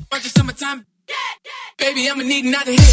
Watch the summertime. Baby, I'ma need another hit.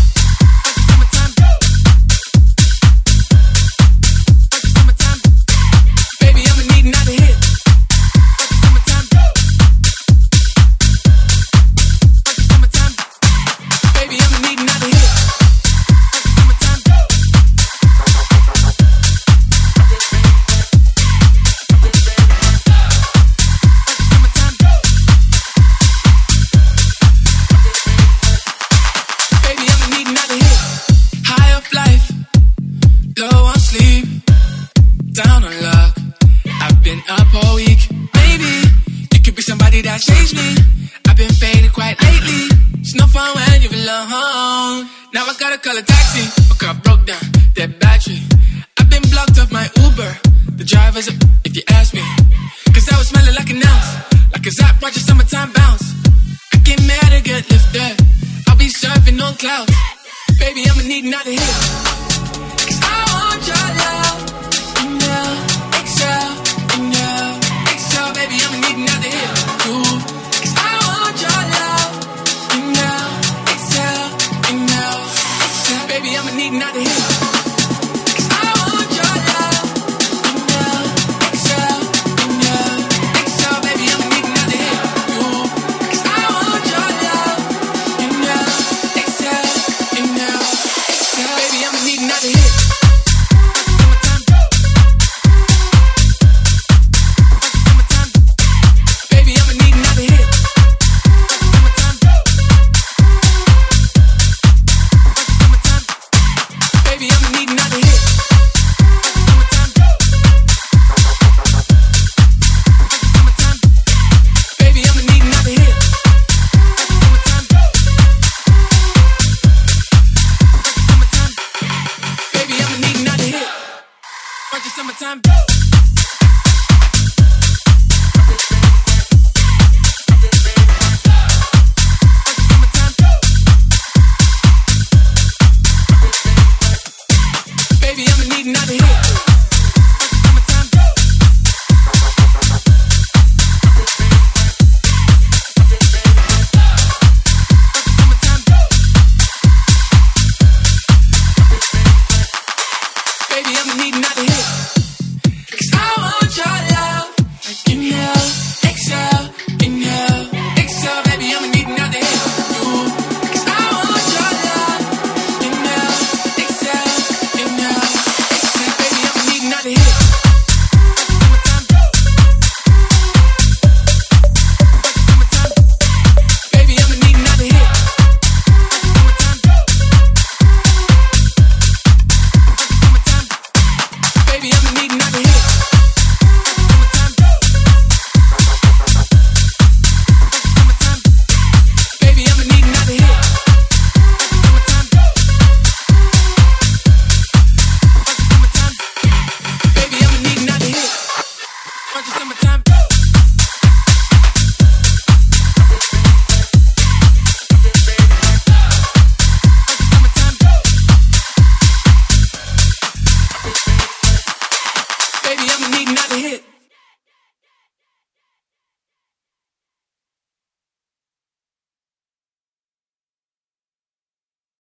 That changed me. I've been fading quite lately. It's no fun when you're alone. Now I gotta call a taxi. My car broke down, that battery. I've been blocked off my Uber. The driver's up, if you ask me. Cause I was smelling like an ounce. Like a zap, watch the summertime bounce. I get mad or get lifted. I'll be surfing on clouds. Baby, I'ma need another hit.